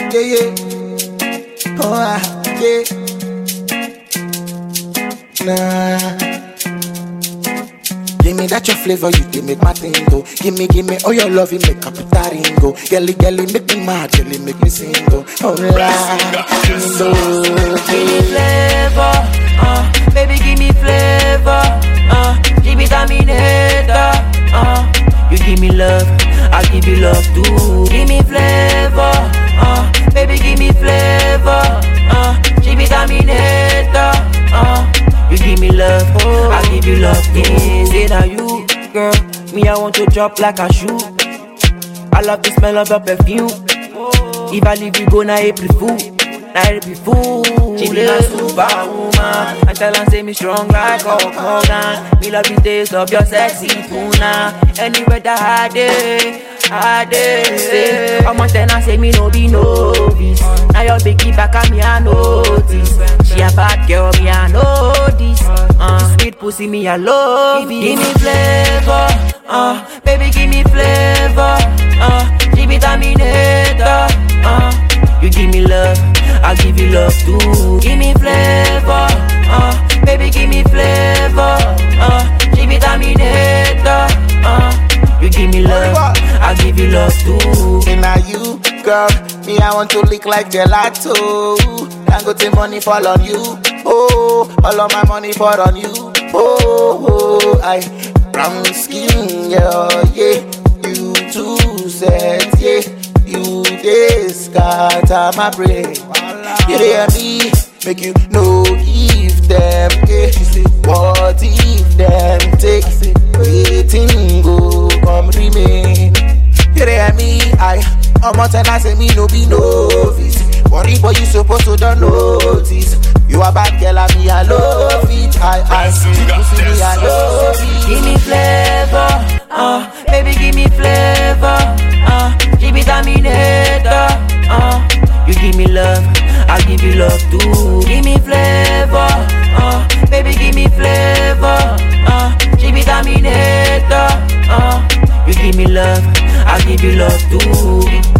yeah. Oh, yeah. Nah. Give me that your flavor, you give me my thing go. Give me all your love, you make up a taringo. Gelly, make me mad, gelly, make me sing go. Oh la, give me flavor, baby give me flavor, give me terminator, you give me love, I give you love too. Give me flavor, baby give me flavor, give me terminator, you give me love, I give you love too. Say that you, girl, me I want to drop like a shoe. I love the smell of your perfume. If I leave you go na April Fool, She be my superwoman. I tell her say me strong like Hulk Hogan. Me love the taste of your sexy tuna. Anywhere that I dey. I'm on ten and say me no be novice. Now your biggie back at me I notice. She a bad girl me I know this. Sweet pussy me I love it. Give me flavor, baby give me flavor, give me terminator, you give me love, I give you love too. Give me flavor, baby give me flavor, give me terminator, you give me love, I give you love too. And now you, girl, me I want to lick like gelato. And go take money fall on you. Oh, all of my money fall on you. Oh, I brown skin, yeah. You too set, yeah. You scatter my brain. You hear me? Make you know if them, yeah. What if them take waiting go come remain? You hear me? I'm on ten, I say me no be novice. Worry boy, you supposed to don't notice. You a bad girl and me I love it. I see me I love it. Give me flavor, baby give me flavor, give me terminator, you give me love, I give you love too. Give me flavor, baby give me flavor, give me terminator, you give me love, I give you love too.